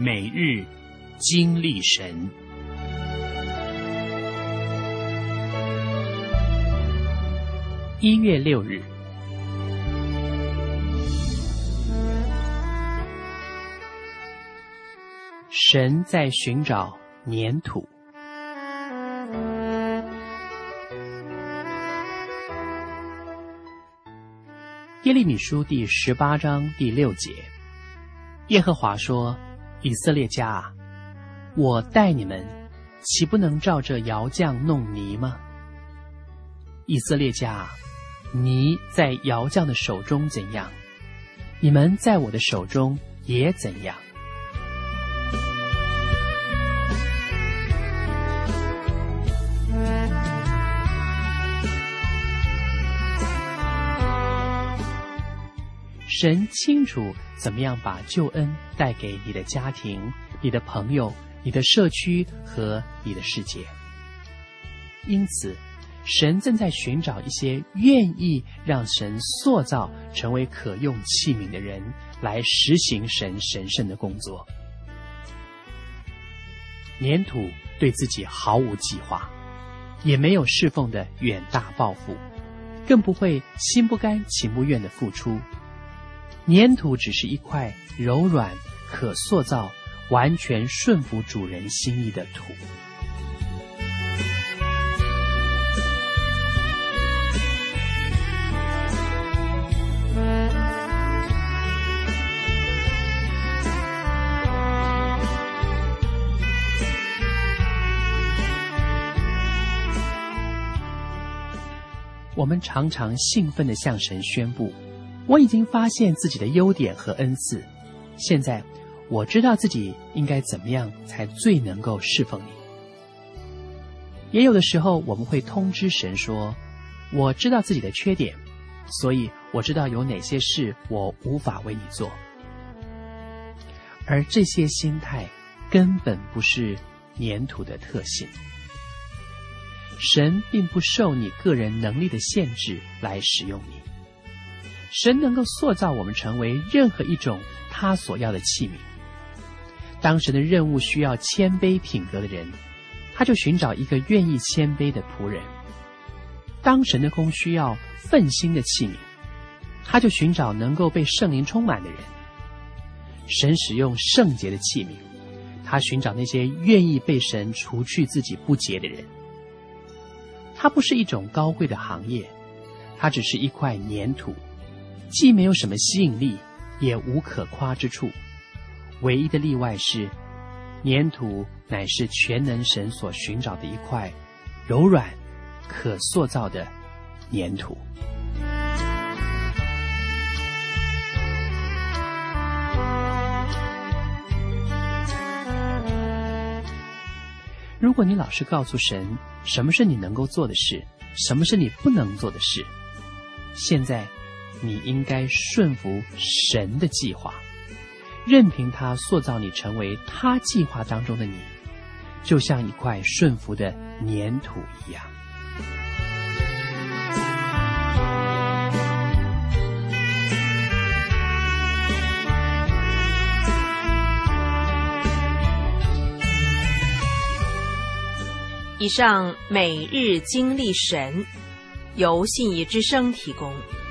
每日经历神。1月6日，神在寻找粘土。耶利米书第18章第6节，耶和华说：以色列家啊，我待你们，岂不能照着窑匠弄泥吗？以色列家啊，泥在窑匠的手中怎样，你们在我的手中也怎样。神清楚怎么样把救恩带给你的家庭、你的朋友、你的社区和你的世界。因此，神正在寻找一些愿意让神塑造成为可用器皿的人，来实行神神圣的工作。粘土对自己毫无计划，也没有侍奉的远大抱负，更不会心不甘情不愿的付出。粘土只是一块柔软、可塑造、完全顺服主人心意的土。我们常常兴奋地向神宣布，我已经发现自己的优点和恩赐，现在我知道自己应该怎么样才最能够侍奉你。也有的时候我们会通知神说，我知道自己的缺点，所以我知道有哪些事我无法为你做。而这些心态根本不是粘土的特性。神并不受你个人能力的限制来使用你。神能够塑造我们成为任何一种他所要的器皿。当神的任务需要谦卑品格的人，他就寻找一个愿意谦卑的仆人。当神的工需要奋心的器皿，他就寻找能够被圣灵充满的人。神使用圣洁的器皿，他寻找那些愿意被神除去自己不洁的人。它不是一种高贵的行业，它只是一块粘土，既没有什么吸引力，也无可夸之处。唯一的例外是，粘土乃是全能神所寻找的一块柔软、可塑造的粘土。如果你老是告诉神什么是你能够做的事，什么是你不能做的事，现在你应该顺服神的计划，任凭他塑造你成为他计划当中的你，就像一块顺服的粘土一样。 以上每日经历神，由信义之声提供。